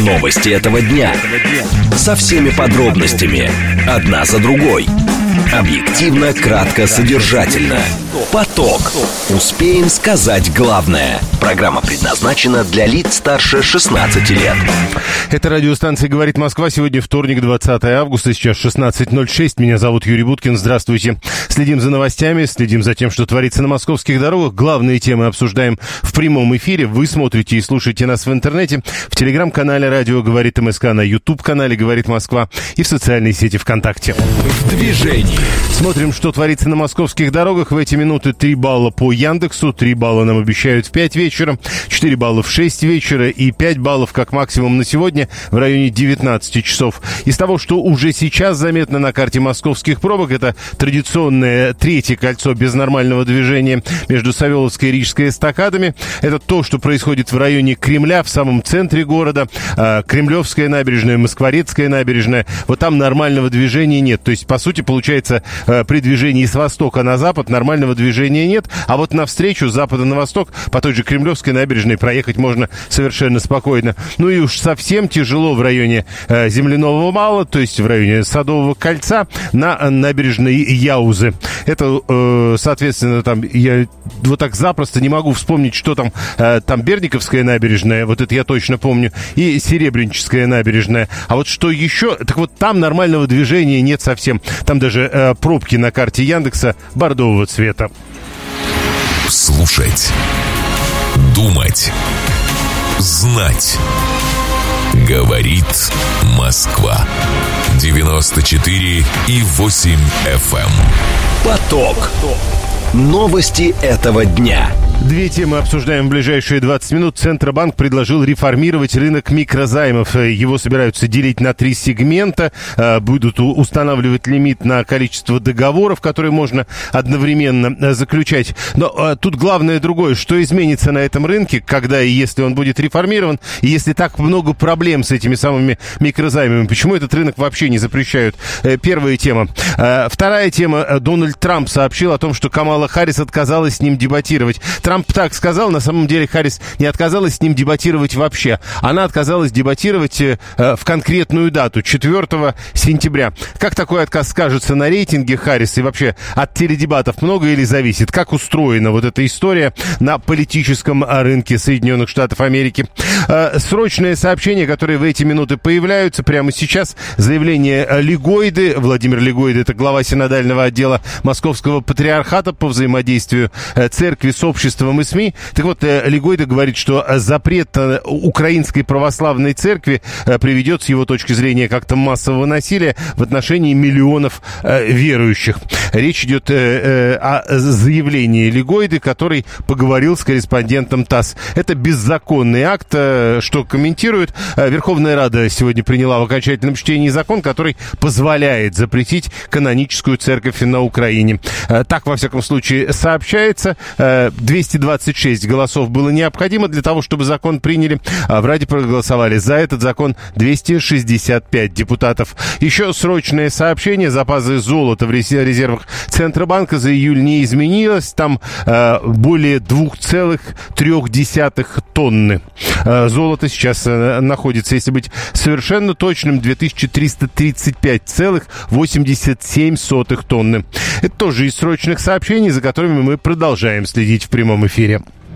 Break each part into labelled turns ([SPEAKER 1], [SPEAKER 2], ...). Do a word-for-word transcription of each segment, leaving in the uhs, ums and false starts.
[SPEAKER 1] Новости этого дня. Со всеми подробностями. Одна за другой. Объективно, кратко, содержательно. Поток. Успеем сказать главное. Программа предназначена для лиц старше шестнадцати лет.
[SPEAKER 2] Это радиостанция «Говорит Москва». Сегодня вторник, двадцатое августа, сейчас шестнадцать ноль шесть. Меня зовут Юрий Буткин. Здравствуйте. Следим за новостями, следим за тем, что творится на московских дорогах. Главные темы обсуждаем в прямом эфире. Вы смотрите и слушаете нас в интернете, в телеграм-канале «Радио Говорит МСК», на ютуб-канале «Говорит Москва» и в социальной сети ВКонтакте.
[SPEAKER 1] В движении.
[SPEAKER 2] Смотрим, что творится на московских дорогах. В эти минуты три балла по Яндексу, три балла нам обещают в пять вечера, четыре балла в шесть вечера и пять баллов как максимум на сегодня в районе девятнадцати часов. Из того, что уже сейчас заметно на карте московских пробок, это традиционное третье кольцо без нормального движения между Савеловской и Рижской эстакадами. Это то, что происходит в районе Кремля, в самом центре города. Кремлевская набережная, Москворецкая набережная. Вот там нормального движения нет. То есть, по сути, получается, при движении с востока на запад нормального движения нет. А вот навстречу с запада на восток по той же Кремлевской набережной проехать можно совершенно спокойно. Ну и уж совсем тяжело в районе э, Земляного Вала, то есть в районе Садового кольца на э, набережной Яузы. Это, э, соответственно, там я вот так запросто не могу вспомнить, что там. Э, там Бердниковская набережная, вот это я точно помню, и Серебряническая набережная. А вот что еще? Так вот там нормального движения нет совсем. Там даже э, пробки на карте Яндекса бордового цвета.
[SPEAKER 3] Слушать, думать, знать. Говорит Москва. девяносто четыре и восемь эф эм.
[SPEAKER 1] Поток. Новости этого дня.
[SPEAKER 2] Две темы обсуждаем в ближайшие двадцать минут. Центробанк предложил реформировать рынок микрозаймов. Его собираются делить на три сегмента. Будут устанавливать лимит на количество договоров, которые можно одновременно заключать. Но тут главное другое. Что изменится на этом рынке, когда и если он будет реформирован, и если так много проблем с этими самыми микрозаймами? Почему этот рынок вообще не запрещают? Первая тема. Вторая тема. Дональд Трамп сообщил о том, что Камала Харрис отказалась с ним дебатировать. Трамп так сказал, на самом деле Харрис не отказалась с ним дебатировать вообще. Она отказалась дебатировать э, в конкретную дату, четвёртого сентября. Как такой отказ скажется на рейтинге Харрис и вообще от теледебатов много или зависит? Как устроена вот эта история на политическом рынке Соединенных Штатов Америки? Э, срочное сообщение, которое в эти минуты появляются прямо сейчас. Заявление Лигойды. Владимир Лигойда — это глава синодального отдела Московского патриархата по взаимодействию э, церкви с обществом и СМИ. Так вот, Лигойда говорит, что запрет украинской православной церкви приведет, с его точки зрения, к актам массового насилия в отношении миллионов верующих. Речь идет о заявлении Лигойды, который поговорил с корреспондентом ТАСС. Это беззаконный акт, что комментирует. Верховная Рада сегодня приняла в окончательном чтении закон, который позволяет запретить каноническую церковь на Украине. Так, во всяком случае, сообщается. двести двадцать шесть голосов было необходимо для того, чтобы закон приняли. А в Раде проголосовали за этот закон двести шестьдесят пять депутатов. Еще срочное сообщение. Запасы золота в резервах Центробанка за июль не изменилось. Там э, более две целых три десятых тонны. Э, золото сейчас э, находится, если быть совершенно точным, две тысячи триста тридцать пять целых восемьдесят семь сотых тонны. Это тоже из срочных сообщений, за которыми мы продолжаем следить в прямом эфире.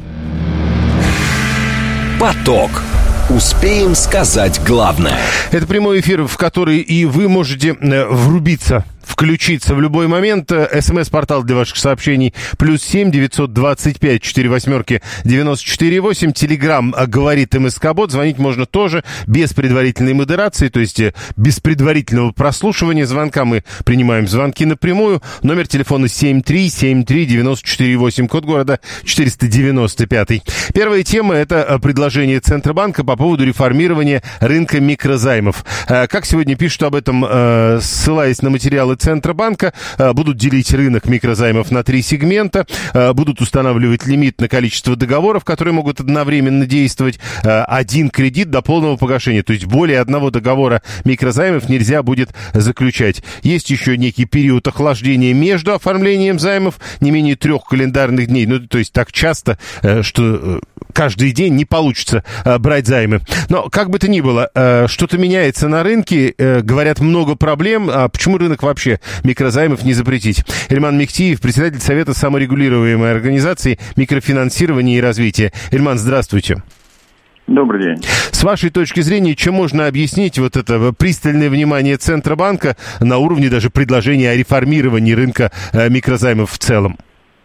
[SPEAKER 1] Поток. Успеем сказать главное.
[SPEAKER 2] Это прямой эфир, в который и вы можете врубиться, включиться в любой момент. СМС-портал для ваших сообщений плюс семь девятьсот двадцать пять четыре восьмерки девяносто четыре восемь. Телеграм говорит МСК-бот. Звонить можно тоже без предварительной модерации, то есть без предварительного прослушивания звонка. Мы принимаем звонки напрямую. Номер телефона семь три семь три девяносто четыре восемь, код города четыреста девяносто пять. Первая тема — это предложение Центробанка по поводу реформирования рынка микрозаймов. Как сегодня пишут об этом, ссылаясь на материалы Центробанка. Будут делить рынок микрозаймов на три сегмента, будут устанавливать лимит на количество договоров, которые могут одновременно действовать, один кредит до полного погашения. То есть более одного договора микрозаймов нельзя будет заключать. Есть еще некий период охлаждения между оформлением займов, не менее трех календарных дней. Ну, то есть так часто, что каждый день не получится брать займы. Но как бы то ни было, что-то меняется на рынке, говорят, много проблем. А почему рынок вообще микрозаймов не запретить? Ильман Мехтиев, председатель Совета саморегулируемой организации микрофинансирования и развития. Ильман, здравствуйте.
[SPEAKER 4] Добрый день.
[SPEAKER 2] С вашей точки зрения, чем можно объяснить вот это пристальное внимание Центробанка на уровне даже предложения о реформировании рынка микрозаймов в целом?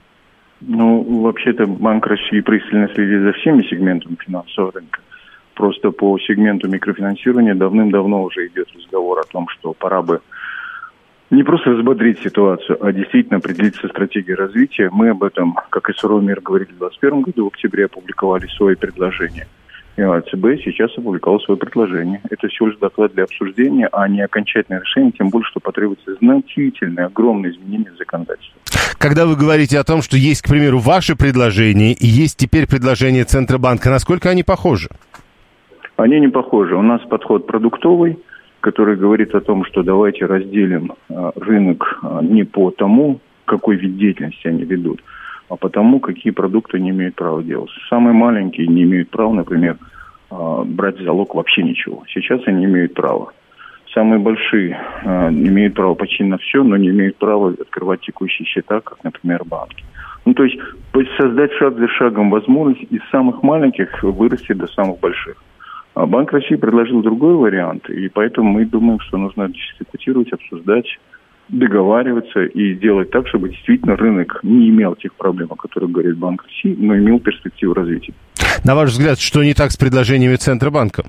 [SPEAKER 4] Ну, вообще-то Банк России пристально следит за всеми сегментами финансового рынка. Просто по сегменту микрофинансирования давным-давно уже идет разговор о том, что пора бы не просто взбодрить ситуацию, а действительно определиться стратегией развития. Мы об этом, как и суровый мир, говорили в двадцать первом году, в октябре опубликовали свои предложения. И ЦБ сейчас опубликовал свое предложение. Это всего лишь доклад для обсуждения, а не окончательное решение, тем более, что потребуется значительное, огромное изменение в законодательстве.
[SPEAKER 2] Когда вы говорите о том, что есть, к примеру, ваши предложения и есть теперь предложения Центробанка, насколько они похожи?
[SPEAKER 4] Они не похожи. У нас подход продуктовый, который говорит о том, что давайте разделим а, рынок а, не по тому, какой вид деятельности они ведут, а по тому, какие продукты не имеют права делать. Самые маленькие не имеют права, например, а, брать в залог вообще ничего. Сейчас они имеют право. Самые большие а, имеют право почти на все, но не имеют права открывать текущие счета, как, например, банки. Ну, то есть создать шаг за шагом возможность из самых маленьких вырасти до самых больших. А Банк России предложил другой вариант, и поэтому мы думаем, что нужно дискутировать, обсуждать, договариваться и делать так, чтобы действительно рынок не имел тех проблем, о которых говорит Банк России, но имел перспективу развития.
[SPEAKER 2] На ваш взгляд, что не так с предложениями Центробанка?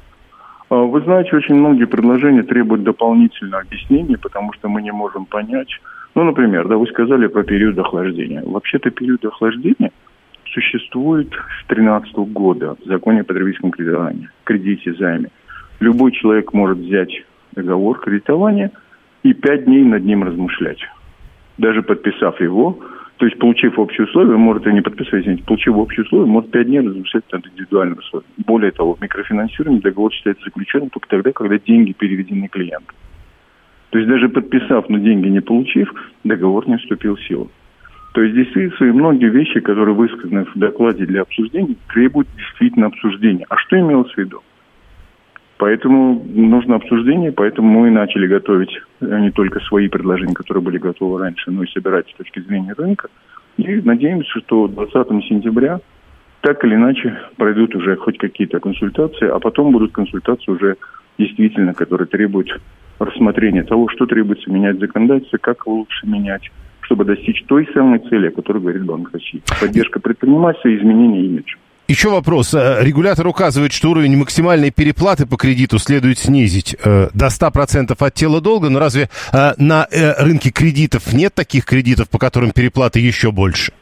[SPEAKER 4] Вы знаете, очень многие предложения требуют дополнительного объяснения, потому что мы не можем понять. Ну, например, да, вы сказали про период охлаждения. Вообще-то период охлаждения существует с две тысячи тринадцатого года в законе о потребительском кредитовании, кредите, займе. Любой человек может взять договор кредитования и пять дней над ним размышлять. Даже подписав его, то есть получив общие условия, может и не подписывать, извините, получив общие условия, может пять дней размышлять над индивидуальным условием. Более того, в микрофинансировании договор считается заключенным только тогда, когда деньги переведены клиенту. То есть даже подписав, но деньги не получив, договор не вступил в силу. То есть действительно многие вещи, которые высказаны в докладе для обсуждения, требуют действительно обсуждения. А что имелось в виду? Поэтому нужно обсуждение, поэтому мы начали готовить не только свои предложения, которые были готовы раньше, но и собирать с точки зрения рынка. И надеемся, что двадцатого сентября так или иначе пройдут уже хоть какие-то консультации, а потом будут консультации уже действительно, которые требуют рассмотрения того, что требуется менять в законодательстве, как его лучше менять, чтобы достичь той самой цели, о которой говорит Банк России. Поддержка предпринимательства и изменение имиджа.
[SPEAKER 2] Еще вопрос. Регулятор указывает, что уровень максимальной переплаты по кредиту следует снизить э, до ста процентов от тела долга, но разве э, на э, рынке кредитов нет таких кредитов, по которым переплаты еще больше?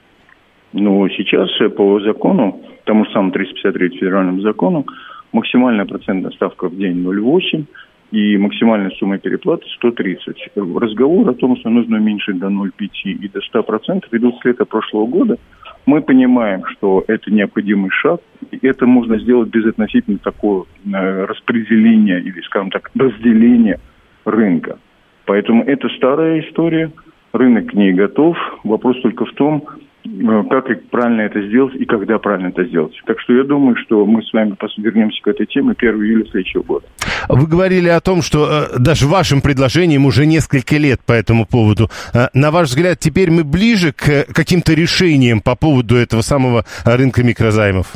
[SPEAKER 4] Ну, сейчас по закону, тому же самому триста пятьдесят третьему федеральному закону, максимальная процентная ставка в день ноль целых восемь десятых и максимальная сумма переплаты сто тридцать. Разговор о том, что нужно уменьшить до ноль целых пяти десятых и до ста процентов, идут с лета прошлого года. Мы понимаем, что это необходимый шаг, и это можно сделать без относительно такого э, распределения или, скажем так, разделения рынка. Поэтому это старая история, рынок к ней готов. Вопрос только в том, э, как правильно это сделать и когда правильно это сделать. Так что я думаю, что мы с вами вернемся к этой теме первого июля следующего года.
[SPEAKER 2] Вы говорили о том, что э, даже вашим предложениям уже несколько лет по этому поводу. Э, на ваш взгляд, теперь мы ближе к каким-то решениям по поводу этого самого рынка микрозаймов?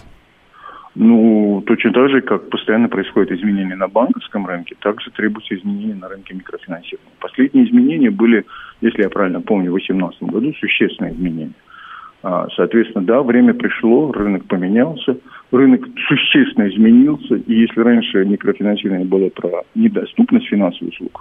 [SPEAKER 4] Ну, точно так же, как постоянно происходят изменения на банковском рынке, также требуются изменения на рынке микрофинансирования. Последние изменения были, если я правильно помню, в две тысячи восемнадцатом году, существенные изменения. Соответственно, да, время пришло, рынок поменялся, рынок существенно изменился, и если раньше микрофинансирование было про недоступность финансовых услуг,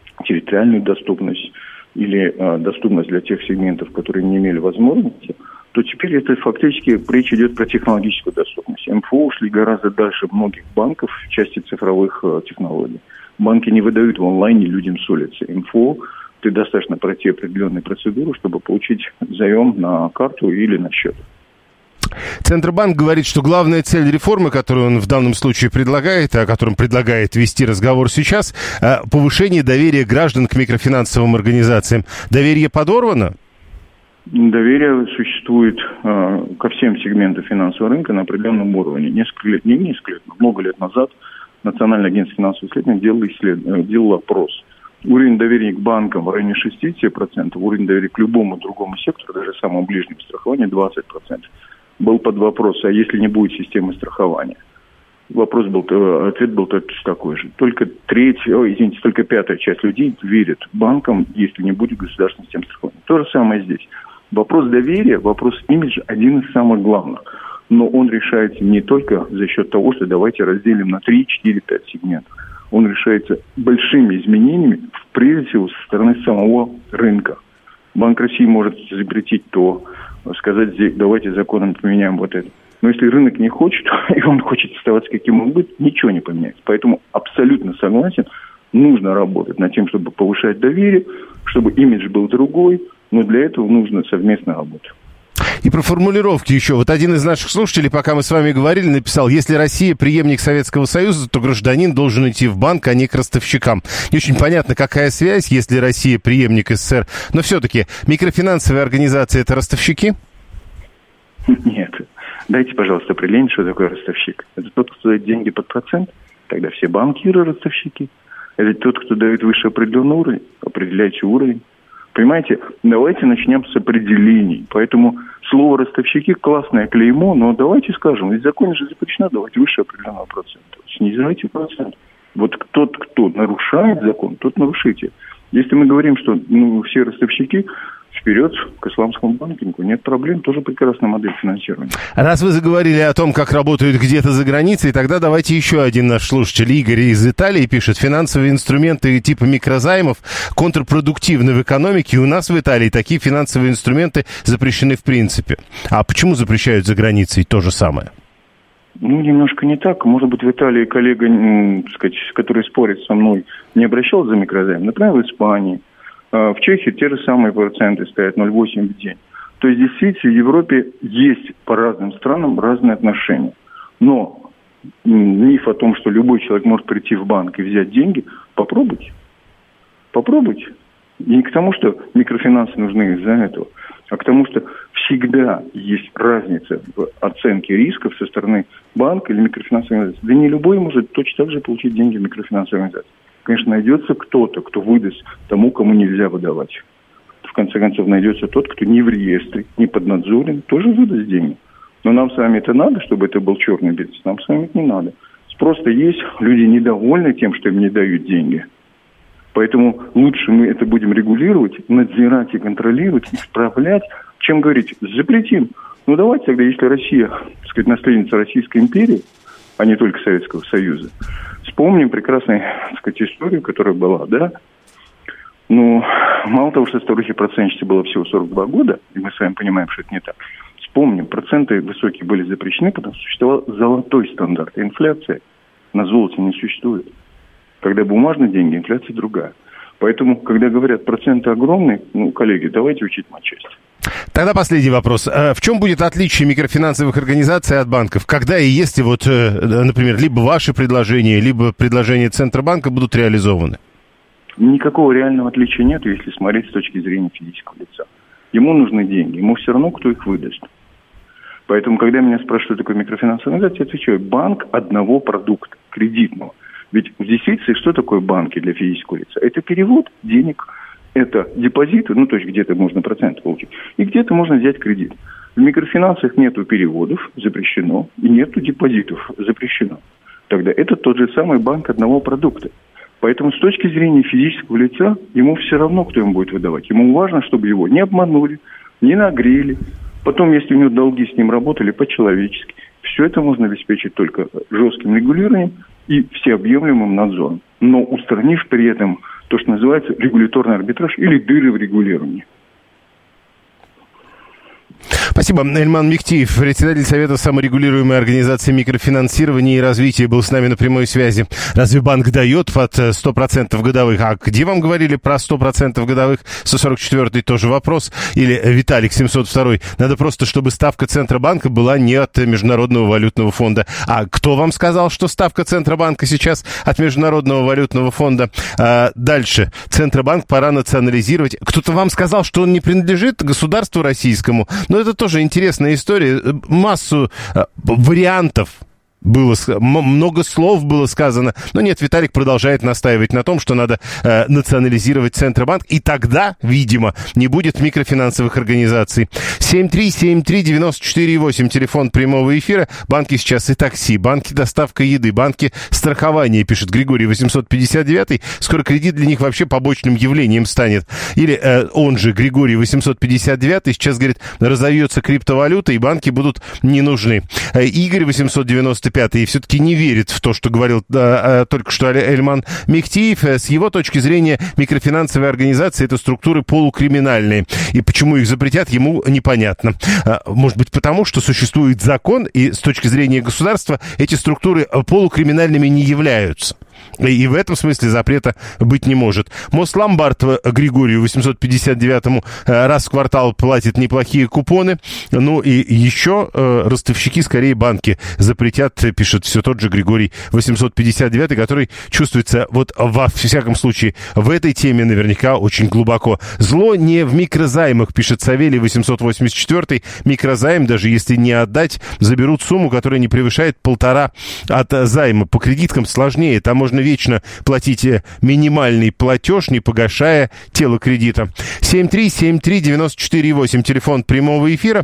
[SPEAKER 4] территориальную доступность или э, доступность для тех сегментов, которые не имели возможности, то теперь это фактически речь идет про технологическую доступность. эм эф о ушли гораздо дальше многих банков в части цифровых э, технологий. Банки не выдают в онлайне людям с улицы. эм эф о ты достаточно пройти определенную процедуру, чтобы получить заем на карту или на счет.
[SPEAKER 2] Центробанк говорит, что главная цель реформы, которую он в данном случае предлагает, о котором предлагает вести разговор сейчас, повышение доверия граждан к микрофинансовым организациям. Доверие подорвано?
[SPEAKER 4] Доверие существует э, ко всем сегментам финансового рынка на определенном уровне. Несколько лет, не несколько лет, но много лет назад Национальное агентство финансовых исследований делало, исслед... делало опрос. Уровень доверия к банкам в районе шестьдесят процентов, уровень доверия к любому другому сектору, даже самому ближнему страхованию, двадцать процентов. Был под вопрос, а если не будет системы страхования? Вопрос был, ответ был такой же. Только третья, о, извините, только пятая часть людей верит банкам, если не будет государственной системы страхования. То же самое здесь. Вопрос доверия, вопрос имиджа один из самых главных. Но он решается не только за счет того, что давайте разделим на три, четыре, пять сегментов. Он решается большими изменениями, прежде всего, со стороны самого рынка. Банк России может запретить то, сказать, давайте законом поменяем вот это. Но если рынок не хочет, и он хочет оставаться каким он будет, ничего не поменяется. Поэтому абсолютно согласен, нужно работать над тем, чтобы повышать доверие, чтобы имидж был другой, но для этого нужна совместная работа.
[SPEAKER 2] И про формулировки еще. Вот один из наших слушателей, пока мы с вами говорили, написал: если Россия преемник Советского Союза, то гражданин должен идти в банк, а не к ростовщикам. Не очень понятно, какая связь, если Россия преемник СССР. Но все-таки микрофинансовые организации — это ростовщики?
[SPEAKER 4] Нет. Дайте, пожалуйста, определение, что такое ростовщик. Это тот, кто дает деньги под процент. Тогда все банкиры ростовщики. Это тот, кто дает выше определенный уровень. Определяйте уровень. Понимаете, давайте начнем с определений. Поэтому слово «ростовщики» — классное клеймо, но давайте скажем, ведь в законе же запрещено давать выше определенного процента. Снижайте процент. Вот тот, кто нарушает закон, тот нарушитель. Если мы говорим, что ну, все ростовщики, вперед к исламскому банкингу, нет проблем, тоже прекрасная модель финансирования.
[SPEAKER 2] Раз вы заговорили о том, как работают где-то за границей, тогда давайте еще один наш слушатель, Игорь из Италии, пишет: финансовые инструменты типа микрозаймов контрпродуктивны в экономике, и у нас в Италии такие финансовые инструменты запрещены в принципе. А почему запрещают за границей то же самое?
[SPEAKER 4] Ну, немножко не так. Может быть, в Италии коллега, так сказать, который спорит со мной, не обращался за микрозайм. Например, в Испании. В Чехии те же самые проценты стоят ноль целых восемь десятых в день. То есть, действительно, в Европе есть по разным странам разные отношения. Но миф о том, что любой человек может прийти в банк и взять деньги, попробуйте. Попробуйте. И не к тому, что микрофинансы нужны из-за этого, а к тому, что всегда есть разница в оценке рисков со стороны банка или микрофинансовой организации. Да не любой может точно так же получить деньги в микрофинансовой организации. Конечно, найдется кто-то, кто выдаст тому, кому нельзя выдавать. В конце концов, найдется тот, кто не в реестре, не поднадзорен, тоже выдаст деньги. Но нам с вами это надо, чтобы это был черный бизнес. Нам с вами это не надо. Спрос-то есть, люди недовольны тем, что им не дают деньги. Поэтому лучше мы это будем регулировать, надзирать и контролировать, исправлять, чем говорить, запретим. Ну давайте тогда, если Россия, так сказать, наследница Российской империи, а не только Советского Союза, вспомним прекрасную, так сказать, историю, которая была, да? Ну, мало того, что старухи процентности было всего сорок два года, и мы с вами понимаем, что это не так. Вспомним, проценты высокие были запрещены, потому что существовал золотой стандарт. Инфляция на золоте не существует. Когда бумажные деньги, инфляция другая. Поэтому, когда говорят, проценты огромные, ну, коллеги, давайте учить матчасть.
[SPEAKER 2] Тогда последний вопрос. В чем будет отличие микрофинансовых организаций от банков? Когда и если, вот, например, либо ваши предложения, либо предложения Центробанка будут реализованы?
[SPEAKER 4] Никакого реального отличия нет, если смотреть с точки зрения физического лица. Ему нужны деньги, ему все равно, кто их выдаст. Поэтому, когда меня спрашивают, что такое микрофинансовая организация, я отвечаю: банк одного продукта, кредитного. Ведь в действительности что такое банки для физического лица? Это перевод денег, это депозиты, ну, то есть где-то можно процент получить, и где-то можно взять кредит. В микрофинансах нету переводов, запрещено, и нету депозитов, запрещено. Тогда это тот же самый банк одного продукта. Поэтому с точки зрения физического лица, ему все равно, кто ему будет выдавать. Ему важно, чтобы его не обманули, не нагрели. Потом, если у него долги с ним работали по-человечески, все это можно обеспечить только жестким регулированием и всеобъемлемым надзором. Но устранив при этом то, что называется регуляторный арбитраж или дыры в регулировании.
[SPEAKER 2] Спасибо. Эльман Мехтиев, председатель Совета саморегулируемой организации микрофинансирования и развития, был с нами на прямой связи. Разве банк дает под сто процентов годовых? А где вам говорили про сто процентов годовых? сто сорок четвёртый тоже вопрос. Или Виталик семьсот второй. Надо просто, чтобы ставка Центробанка была не от Международного валютного фонда. А кто вам сказал, что ставка Центробанка сейчас от Международного валютного фонда? А дальше. Центробанк пора национализировать. Кто-то вам сказал, что он не принадлежит государству российскому? Но это тоже интересная история. Массу э, вариантов было, много слов было сказано. Но нет, Виталик продолжает настаивать на том, что надо э, национализировать Центробанк. И тогда, видимо, не будет микрофинансовых организаций. семь три семь три девять четыре восемь, телефон прямого эфира. Банки сейчас и такси, банки доставка еды, банки страхования, пишет Григорий восемьсот пятьдесят девять. Скоро кредит для них вообще побочным явлением станет. Или э, он же, Григорий восемьсот пятьдесят девять, сейчас, говорит, разовьется криптовалюта, и банки будут не нужны. Э, Игорь восемьсот девяносто пять и все-таки не верит в то, что говорил а, а, только что Эльман Мехтиев. С его точки зрения, микрофинансовые организации — это структуры полукриминальные. И почему их запретят, ему непонятно. А, может быть, потому что существует закон, и с точки зрения государства эти структуры полукриминальными не являются. И в этом смысле запрета быть не может. Мосломбард Григорию восемьсот пятьдесят девятому раз в квартал платит неплохие купоны. Ну и еще э, ростовщики, скорее, банки запретят, пишет все тот же Григорий восемьсот пятьдесят девять, который чувствуется вот во всяком случае в этой теме наверняка очень глубоко. Зло не в микрозаймах, пишет Савелий восемьсот восемьдесят четыре. Микрозайм, даже если не отдать, заберут сумму, которая не превышает полтора от займа. По кредиткам сложнее, там можно вечно платить минимальный платеж, не погашая тело кредита. семь три семь три девять четыре восемь, телефон прямого эфира.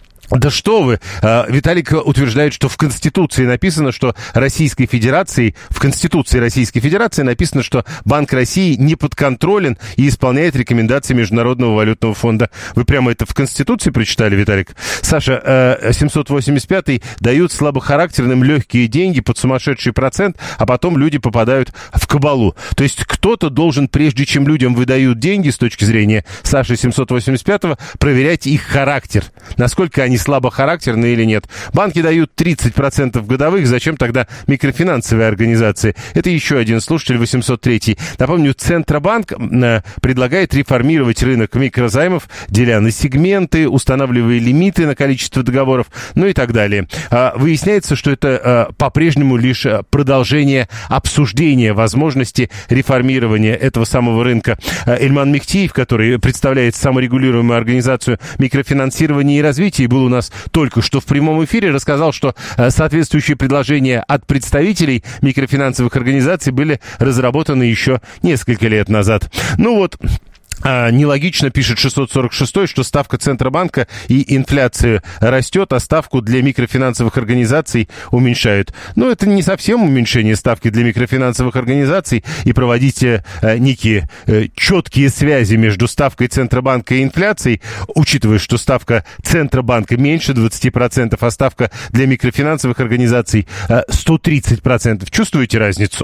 [SPEAKER 2] Да что вы! Виталик утверждает, что в Конституции написано, что Российской Федерации, в Конституции Российской Федерации написано, что Банк России не подконтролен и исполняет рекомендации Международного валютного фонда. Вы прямо это в Конституции прочитали, Виталик? Саша, семьсот восемьдесят пятый дают слабохарактерным легкие деньги под сумасшедший процент, а потом люди попадают в кабалу. То есть кто-то должен, прежде чем людям выдают деньги, с точки зрения Саши семьсот восемьдесят пятого, проверять их характер. Насколько они слабохарактерные или нет. Банки дают тридцать процентов годовых, зачем тогда микрофинансовые организации? Это еще один слушатель, восемьсот третий. Напомню, Центробанк э, предлагает реформировать рынок микрозаймов, деля на сегменты, устанавливая лимиты на количество договоров, ну и так далее. А, выясняется, что это э, по-прежнему лишь продолжение обсуждения возможности реформирования этого самого рынка. Эльман Мехтиев, который представляет саморегулируемую организацию микрофинансирования и развития, был у нас только что в прямом эфире, рассказал, что соответствующие предложения от представителей микрофинансовых организаций были разработаны еще несколько лет назад. Ну вот... А, нелогично, пишет шестьсот сорок шестой, что ставка Центробанка и инфляция растет, а ставку для микрофинансовых организаций уменьшают. Но это не совсем уменьшение ставки для микрофинансовых организаций, и проводить э, некие э, четкие связи между ставкой Центробанка и инфляцией, учитывая, что ставка Центробанка меньше двадцати процентов, а ставка для микрофинансовых организаций э, сто тридцать процентов. Чувствуете разницу?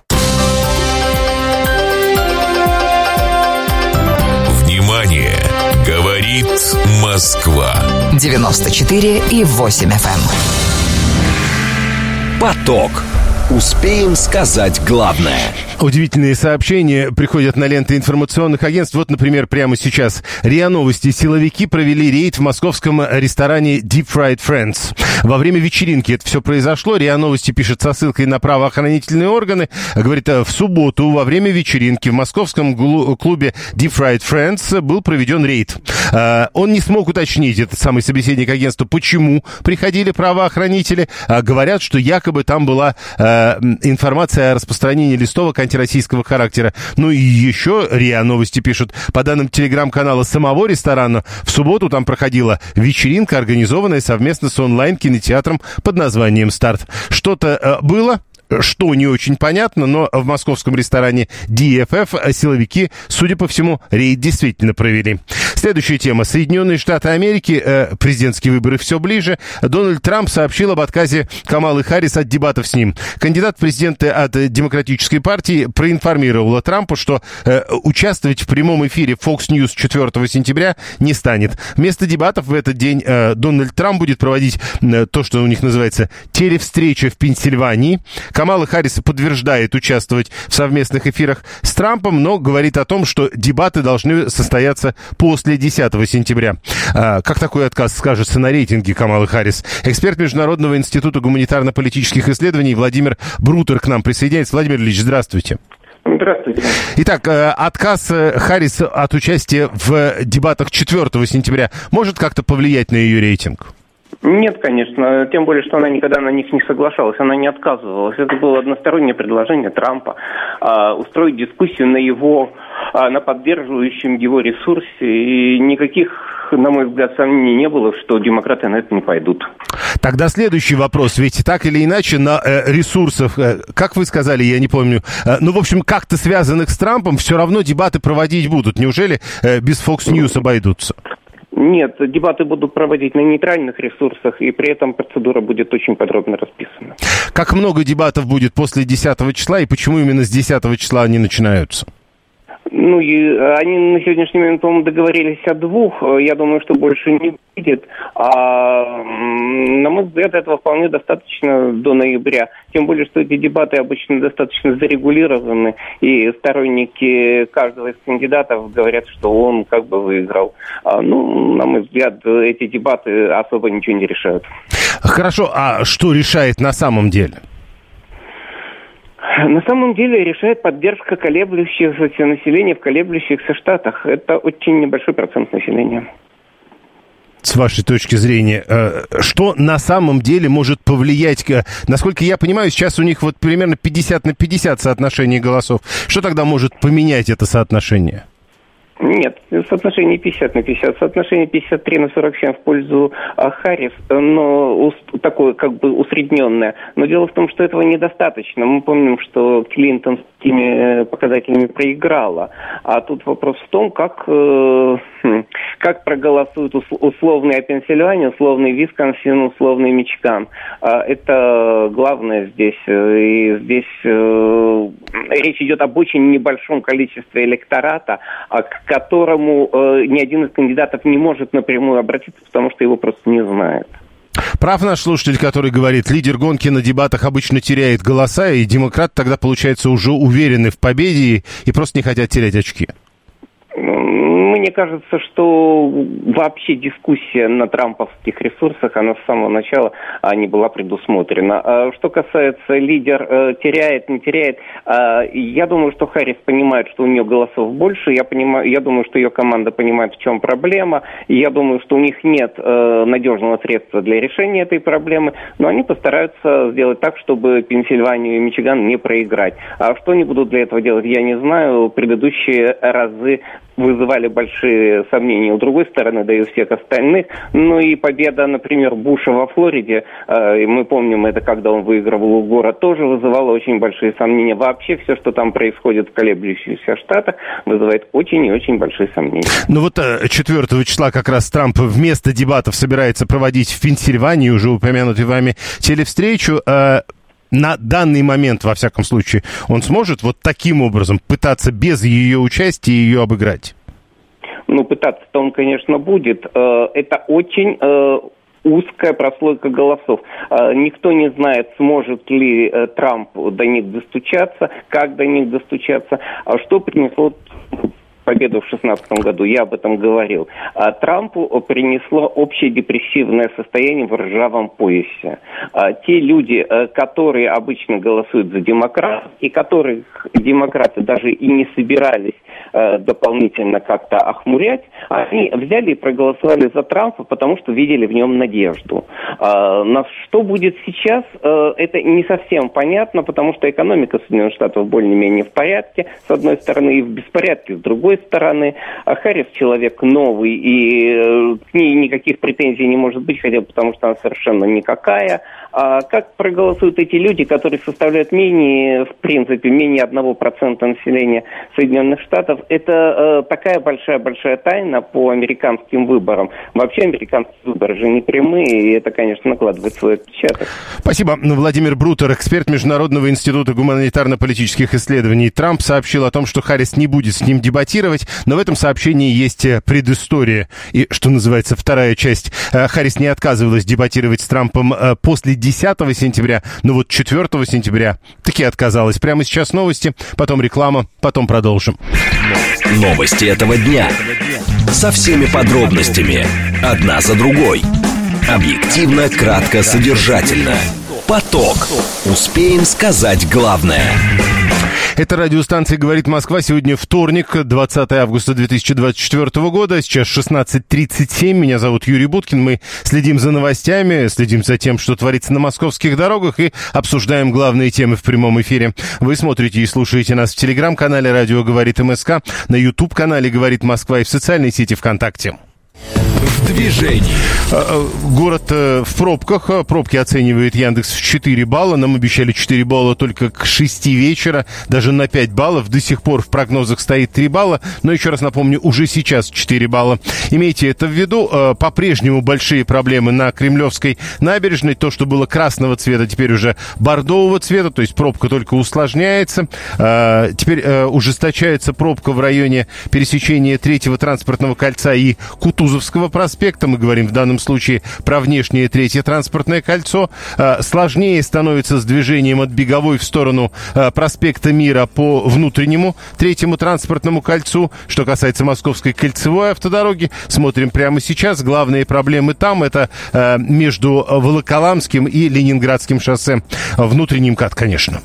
[SPEAKER 3] Внимание! Говорит Москва.
[SPEAKER 5] девяносто четыре и восемь эф эм.
[SPEAKER 1] Поток. Успеем сказать главное.
[SPEAKER 2] Удивительные сообщения приходят на ленты информационных агентств. Вот, например, прямо сейчас. РИА Новости. Силовики провели рейд в московском ресторане Deep Fried Friends. Во время вечеринки это все произошло. РИА Новости пишет со ссылкой на правоохранительные органы. Говорит, в субботу во время вечеринки в московском клубе Deep Fried Friends был проведен рейд. Он не смог уточнить, этот самый собеседник агентства, почему приходили правоохранители. Говорят, что якобы там была информация о распространении листовок антироссийского характера. Ну и еще РИА Новости пишут, по данным телеграм-канала самого ресторана, в субботу там проходила вечеринка, организованная совместно с онлайн-кинотеатром под названием «Старт». Что-то э, было, что не очень понятно, но в московском ресторане ди эф эф силовики, судя по всему, рейд действительно провели. Следующая тема. Соединенные Штаты Америки, э, президентские выборы все ближе. Дональд Трамп сообщил об отказе Камалы Харрис от дебатов с ним. Кандидат в президенты от Демократической партии проинформировала Трампа, что э, участвовать в прямом эфире Fox News четвёртого сентября не станет. Вместо дебатов в этот день э, Дональд Трамп будет проводить э, то, что у них называется телевстреча в Пенсильвании. Камала Харрис подтверждает участвовать в совместных эфирах с Трампом, но говорит о том, что дебаты должны состояться после десятого сентября. А, как такой отказ скажется на рейтинге Камалы Харрис? Эксперт Международного института гуманитарно-политических исследований Владимир Брутер к нам присоединяется. Владимир Ильич, здравствуйте.
[SPEAKER 6] Здравствуйте.
[SPEAKER 2] Итак, отказ Харрис от участия в дебатах четвёртого сентября может как-то повлиять на ее рейтинг?
[SPEAKER 6] Нет, конечно, тем более, что она никогда на них не соглашалась, она не отказывалась. Это было одностороннее предложение Трампа а, устроить дискуссию на его, а, на поддерживающем его ресурсе, и никаких, на мой взгляд, сомнений не было, что демократы на это не пойдут. Тогда следующий вопрос, ведь так или иначе на э, ресурсах, э, как вы сказали, я не помню, э, ну, в общем, как-то связанных с Трампом, все равно дебаты проводить будут. Неужели э, без Fox News обойдутся? Нет, дебаты будут проводить на нейтральных ресурсах, и при этом процедура будет очень подробно расписана. Как много дебатов будет после десятого числа, и почему именно с десятого числа они начинаются? Ну, и они на сегодняшний момент, по-моему, договорились о двух. Я думаю, что больше не будет. А, на мой взгляд, этого вполне достаточно до ноября. Тем более, что эти дебаты обычно достаточно зарегулированы. И сторонники каждого из кандидатов говорят, что он как бы выиграл. А, ну, на мой взгляд, эти дебаты особо ничего не решают. Хорошо, а что решает на самом деле? На самом деле решает поддержка колеблющегося населения в колеблющихся штатах. Это очень небольшой процент населения. С вашей точки зрения, что на самом деле может повлиять? Насколько я понимаю, сейчас у них вот примерно пятьдесят на пятьдесят соотношение голосов. Что тогда может поменять это соотношение? Нет, соотношение пятьдесят на пятьдесят, соотношение пятьдесят три на сорок семь в пользу а, Харрис, но такое как бы усредненное. Но дело в том, что этого недостаточно. Мы помним, что Клинтон с такими показателями проиграла. А тут вопрос в том, как, э, как проголосуют условный Пенсильвания, условный Висконсин, условный Мичиган. А, это главное здесь. И здесь э, речь идет об очень небольшом количестве электората, а к которому э, ни один из кандидатов не может напрямую обратиться, потому что его просто не знает. Прав наш слушатель, который говорит, лидер гонки на дебатах обычно теряет голоса, и демократы тогда, получается, уже уверены в победе и просто не хотят терять очки. Мне кажется, что вообще дискуссия на трамповских ресурсах, она с самого начала не была предусмотрена. Что касается лидер теряет, не теряет, я думаю, что Харрис понимает, что у нее голосов больше, я, понимаю, я думаю, что ее команда понимает, в чем проблема, я думаю, что у них нет надежного средства для решения этой проблемы, но они постараются сделать так, чтобы Пенсильванию и Мичиган не проиграть. А что они будут для этого делать, я не знаю. Предыдущие разы вызывали большие сомнения у другой стороны, да и у всех остальных. Ну и победа, например, Буша во Флориде, э, мы помним это, когда он выигрывал город, тоже вызывало очень большие сомнения. Вообще все, что там происходит в колеблющихся штатах, вызывает очень и очень большие сомнения. Ну вот четвёртого числа как раз Трамп вместо дебатов собирается проводить в Пенсильвании, уже упомянутую вами, телевстречу. Э, На данный момент, во всяком случае, он сможет вот таким образом пытаться без ее участия ее обыграть? Ну, пытаться-то он, конечно, будет. Это очень узкая прослойка голосов. Никто не знает, сможет ли Трамп до них достучаться, как до них достучаться, что принесло победу в шестнадцатом году, я об этом говорил. А Трампу принесло общее депрессивное состояние в ржавом поясе. А те люди, которые обычно голосуют за демократов, и которых демократы даже и не собирались э, дополнительно как-то охмурять, они взяли и проголосовали за Трампа, потому что видели в нем надежду. А, на что будет сейчас, э, это не совсем понятно, потому что экономика Соединенных Штатов более-менее в порядке, с одной стороны, и в беспорядке, с другой стороны, Харрис человек новый, и к ней никаких претензий не может быть, хотя бы потому, что она совершенно никакая. А как проголосуют эти люди, которые составляют менее, в принципе, менее одного процента населения Соединенных Штатов, это э, такая большая-большая тайна по американским выборам. Вообще американские выборы же не прямые, и это, конечно, накладывает свой отпечаток.
[SPEAKER 2] Спасибо. Владимир Брутер, эксперт Международного института гуманитарно-политических исследований. Трамп сообщил о том, что Харрис не будет с ним дебатировать, но в этом сообщении есть предыстория. И, что называется, вторая часть. Харрис не отказывалась дебатировать с Трампом после десятого сентября, но вот четвёртого сентября таки отказалась. Прямо сейчас новости, потом реклама, потом продолжим.
[SPEAKER 1] Новости этого дня. Со всеми подробностями. Одна за другой. Объективно, кратко, содержательно. Поток. Успеем сказать главное.
[SPEAKER 2] Это радиостанция «Говорит Москва». Сегодня вторник, двадцатое августа две тысячи двадцать четвёртого года. Сейчас шестнадцать тридцать семь. Меня зовут Юрий Буткин. Мы следим за новостями, следим за тем, что творится на московских дорогах, и обсуждаем главные темы в прямом эфире. Вы смотрите и слушаете нас в телеграм-канале «Радио говорит МСК», на YouTube-канале «Говорит Москва» и в социальной сети ВКонтакте.
[SPEAKER 1] В движении.
[SPEAKER 2] Город в пробках. Пробки оценивает Яндекс в четыре балла. Нам обещали четыре балла только к шести вечера. Даже на пять баллов. До сих пор в прогнозах стоит три балла. Но еще раз напомню, уже сейчас четыре балла. Имейте это в виду. По-прежнему большие проблемы на Кремлевской набережной. То, что было красного цвета, теперь уже бордового цвета. То есть пробка только усложняется. Теперь ужесточается пробка в районе пересечения третьего транспортного кольца и Кутузовского проспекта. Мы говорим в данном случае про внешнее третье транспортное кольцо. Сложнее становится с движением от Беговой в сторону проспекта Мира по внутреннему третьему транспортному кольцу. Что касается Московской кольцевой автодороги, смотрим прямо сейчас. Главные проблемы там — это между Волоколамским и Ленинградским шоссе. Внутренний МКАД, конечно.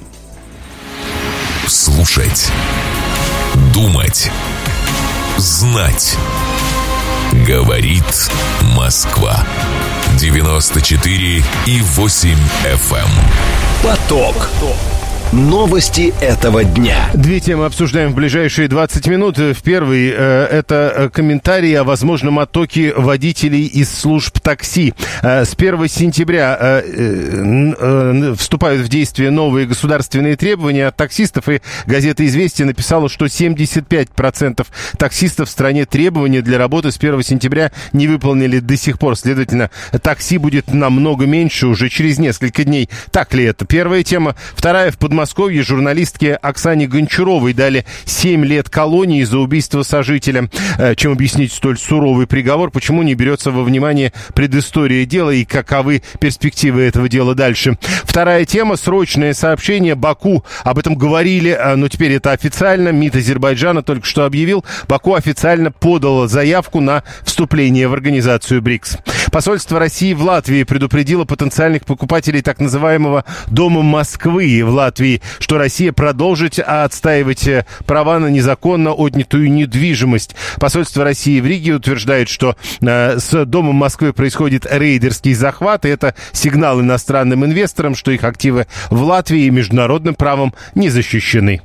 [SPEAKER 3] Слушать, думать, знать. Говорит Москва. девяносто четыре и восемь эф эм.
[SPEAKER 1] Поток. Новости этого дня.
[SPEAKER 2] Две темы обсуждаем в ближайшие двадцать минут. В первой э, это комментарии о возможном оттоке водителей из служб такси. Э, с первого сентября э, э, вступают в действие новые государственные требования от таксистов, и газета «Известия» написала, что семьдесят пять процентов таксистов в стране требования для работы с первого сентября не выполнили до сих пор. Следовательно, такси будет намного меньше уже через несколько дней. Так ли это? Первая тема. Вторая. В Подмосковье В Подмосковье журналистке Оксане Гончаровой дали семь лет колонии за убийство сожителя. Чем объяснить столь суровый приговор? Почему не берется во внимание предыстория дела и каковы перспективы этого дела дальше? Вторая тема — срочное сообщение. Баку, об этом говорили, но теперь это официально. МИД Азербайджана только что объявил, Баку официально подало заявку на вступление в организацию БРИКС. Посольство России в Латвии предупредило потенциальных покупателей так называемого «Дома Москвы» в Латвии, что Россия продолжит отстаивать права на незаконно отнятую недвижимость. Посольство России в Риге утверждает, что э, с Домом Москвы происходит рейдерский захват, и это сигнал иностранным инвесторам, что их активы в Латвии международным правом не защищены.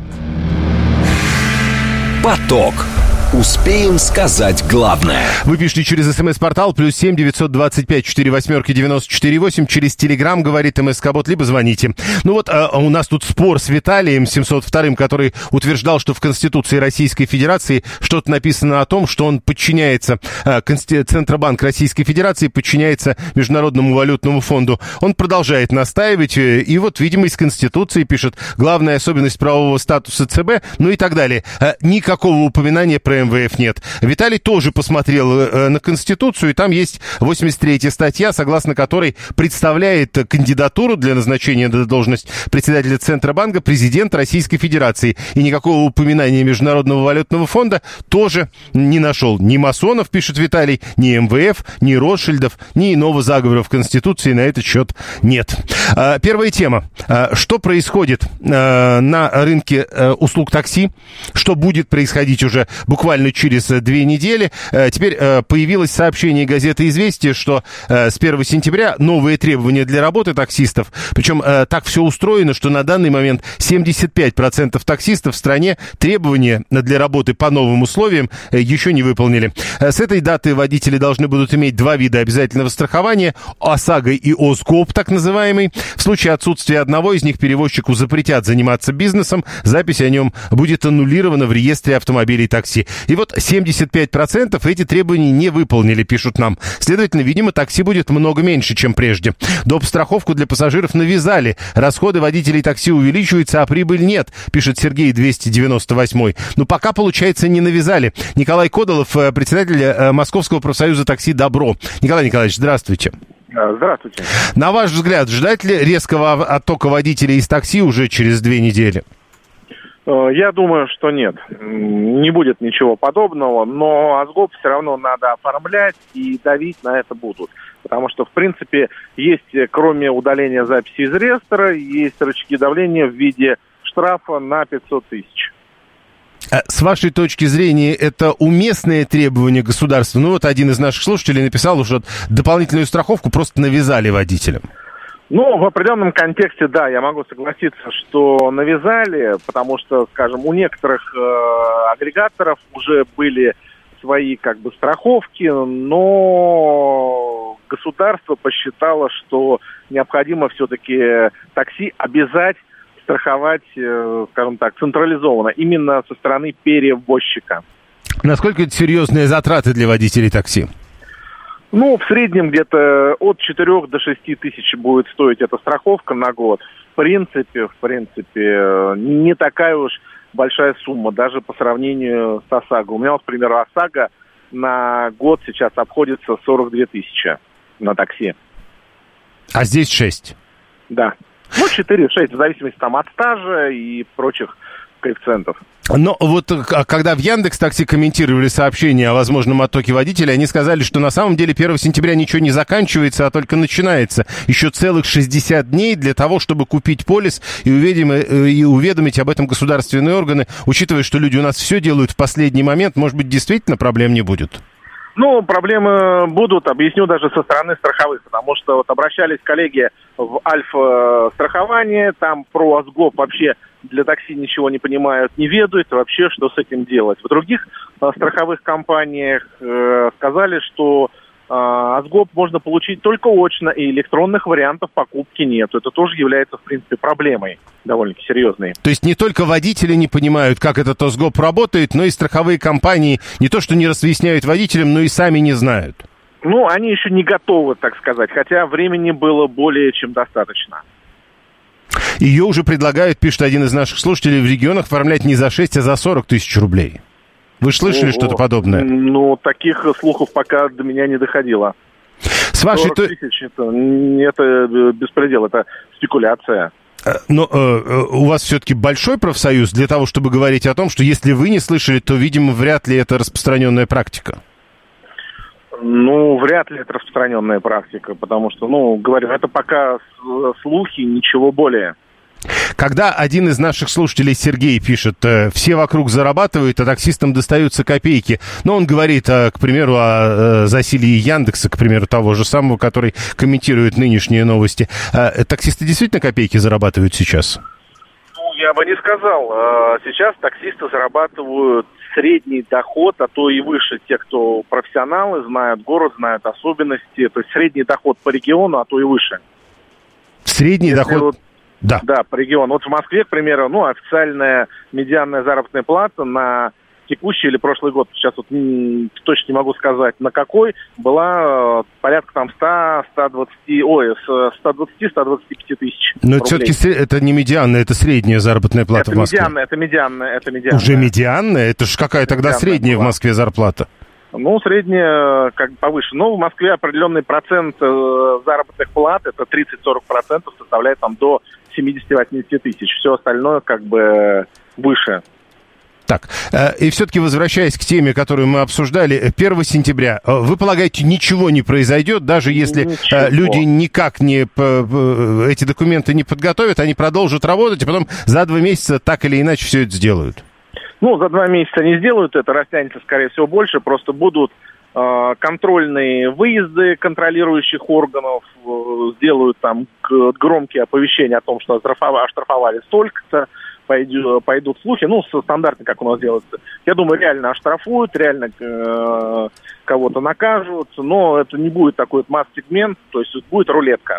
[SPEAKER 1] Поток. Успеем сказать главное.
[SPEAKER 2] Вы пишите через смс-портал плюс семь девятьсот двадцать пять четыре восьмерки девяносто четыре восемь, через телеграм говорит МСК-бот, либо звоните. Ну вот, а, у нас тут спор с Виталием семьсот вторым, который утверждал, что в Конституции Российской Федерации что-то написано о том, что он подчиняется, а, Консти... Центробанк Российской Федерации подчиняется Международному валютному фонду. Он продолжает настаивать, и вот, видимо, из Конституции пишет: главная особенность правового статуса ЦБ, ну и так далее. А, никакого упоминания про эм вэ эф нет. Виталий тоже посмотрел э, на Конституцию, и там есть восемьдесят третья статья, согласно которой представляет кандидатуру для назначения на должность председателя Центробанка президент Российской Федерации. И никакого упоминания Международного валютного фонда тоже не нашел. Ни масонов, пишет Виталий, ни эм вэ эф, ни Ротшильдов, ни иного заговора в Конституции на этот счет нет. А, первая тема. А, что происходит а, на рынке а, услуг такси? Что будет происходить уже буквально буквально через две недели. Теперь появилось сообщение газеты «Известия», что с первого сентября новые требования для работы таксистов. Причем так все устроено, что на данный момент семьдесят пять процентов таксистов в стране требования для работы по новым условиям еще не выполнили. С этой даты водители должны будут иметь два вида обязательного страхования – ОСАГО и ОСГОП, так называемый. В случае отсутствия одного из них перевозчику запретят заниматься бизнесом, запись о нем будет аннулирована в реестре автомобилей такси. И вот семьдесят пять процентов эти требования не выполнили, пишут нам. Следовательно, видимо, такси будет много меньше, чем прежде. Доп. Страховку для пассажиров навязали. Расходы водителей такси увеличиваются, а прибыль нет, пишет Сергей двести девяносто восемь. Но пока, получается, не навязали. Николай Кодолов, председатель Московского профсоюза такси «Добро». Николай Николаевич, здравствуйте.
[SPEAKER 7] Здравствуйте.
[SPEAKER 2] На ваш взгляд, ждать ли резкого оттока водителей из такси уже через две недели?
[SPEAKER 7] Я думаю, что нет. Не будет ничего подобного, но ОСГОП все равно надо оформлять и давить на это будут. Потому что, в принципе, есть, кроме удаления записи из реестра, есть рычаги давления в виде штрафа на пятьсот тысяч.
[SPEAKER 2] С вашей точки зрения, это уместные требования государства? Ну вот один из наших слушателей написал, что дополнительную страховку просто навязали водителям.
[SPEAKER 7] Ну, в определенном контексте, да, я могу согласиться, что навязали, потому что, скажем, у некоторых э, агрегаторов уже были свои, как бы, страховки, но государство посчитало, что необходимо все-таки такси обязать страховать, э, скажем так, централизованно, именно со стороны перевозчика.
[SPEAKER 2] Насколько это серьезные затраты для водителей такси?
[SPEAKER 7] Ну, в среднем где-то от четырёх до шести тысяч будет стоить эта страховка на год. В принципе, в принципе, не такая уж большая сумма, даже по сравнению с ОСАГО. У меня, вот, к примеру, ОСАГО на год сейчас обходится сорок две тысячи на такси.
[SPEAKER 2] А здесь шесть?
[SPEAKER 7] Да. Ну, четыре-шесть, в зависимости там от стажа и прочих коэффициентов.
[SPEAKER 2] Но вот когда в Яндекс.Такси комментировали сообщение о возможном оттоке водителей, они сказали, что на самом деле первого сентября ничего не заканчивается, а только начинается. Еще целых шестьдесят дней для того, чтобы купить полис и уведомить, и уведомить об этом государственные органы. Учитывая, что люди у нас все делают в последний момент, может быть, действительно проблем не будет?
[SPEAKER 7] Ну, проблемы будут, объясню даже со стороны страховых, потому что вот обращались коллеги в Альфа-страхование, там про ОСГОП вообще для такси ничего не понимают, не ведают вообще, что с этим делать. В других э, страховых компаниях э, сказали, что э, ОСГОП можно получить только очно, и электронных вариантов покупки нет. Это тоже является, в принципе, проблемой довольно-таки серьезной.
[SPEAKER 2] То есть не только водители не понимают, как этот ОСГОП работает, но и страховые компании не то что не разъясняют водителям, но и сами не знают.
[SPEAKER 7] Ну, они еще не готовы, так сказать, хотя времени было более чем достаточно.
[SPEAKER 2] Ее уже предлагают, пишет один из наших слушателей, в регионах оформлять не за шесть, а за сорок тысяч рублей. Вы же слышали О, что-то подобное?
[SPEAKER 7] Ну, таких слухов пока до меня не доходило.
[SPEAKER 2] С вашей
[SPEAKER 7] сорок тысяч это, это беспредел, это спекуляция.
[SPEAKER 2] Но э, у вас все-таки большой профсоюз для того, чтобы говорить о том, что если вы не слышали, то, видимо, вряд ли это распространенная практика.
[SPEAKER 7] Ну, вряд ли это распространенная практика, потому что, ну, говорю, это пока слухи, ничего более.
[SPEAKER 2] Когда один из наших слушателей, Сергей, пишет, все вокруг зарабатывают, а таксистам достаются копейки. Но он говорит, к примеру, о засилье Яндекса, к примеру, того же самого, который комментирует нынешние новости. Таксисты действительно копейки зарабатывают сейчас?
[SPEAKER 7] Ну, я бы не сказал. Сейчас таксисты зарабатывают средний доход, а то и выше. Те, кто профессионалы, знают город, знают особенности. То есть средний доход по региону, а то и выше.
[SPEAKER 2] Средний
[SPEAKER 7] Если
[SPEAKER 2] доход...
[SPEAKER 7] Вот,
[SPEAKER 2] да.
[SPEAKER 7] Да, по региону. Вот в Москве, к примеру, ну, официальная медианная заработная плата на текущий или прошлый год, сейчас вот м, точно не могу сказать, на какой, была э, порядка там сто-сто двадцать, ой, сто двадцать - сто двадцать пять тысяч.
[SPEAKER 2] Но это все-таки это не медианная, это средняя заработная плата
[SPEAKER 7] это
[SPEAKER 2] в Москве.
[SPEAKER 7] Медианная, это медианная, это медианная.
[SPEAKER 2] Уже медианная? Это же какая тогда медианная средняя была в Москве зарплата?
[SPEAKER 7] Ну, средняя как бы повыше. Но в Москве определенный процент э, заработных плат, это тридцать-сорок процентов, составляет там до семьдесят-восемьдесят тысяч. Все остальное как бы выше.
[SPEAKER 2] Так, и все-таки возвращаясь к теме, которую мы обсуждали, первого сентября, вы полагаете, ничего не произойдет, даже если ничего. Люди никак не, эти документы не подготовят, они продолжат работать, а потом за два месяца так или иначе все это сделают?
[SPEAKER 7] Ну, за два месяца не сделают это, растянется, скорее всего, больше. Просто будут э, контрольные выезды контролирующих органов, э, сделают там громкие оповещения о том, что оштрафовали, оштрафовали столько-то, пойдут, пойдут слухи, ну, стандартно, как у нас делается. Я думаю, реально оштрафуют, реально э, кого-то накажут, но это не будет такой вот масс-сегмент, то есть будет рулетка.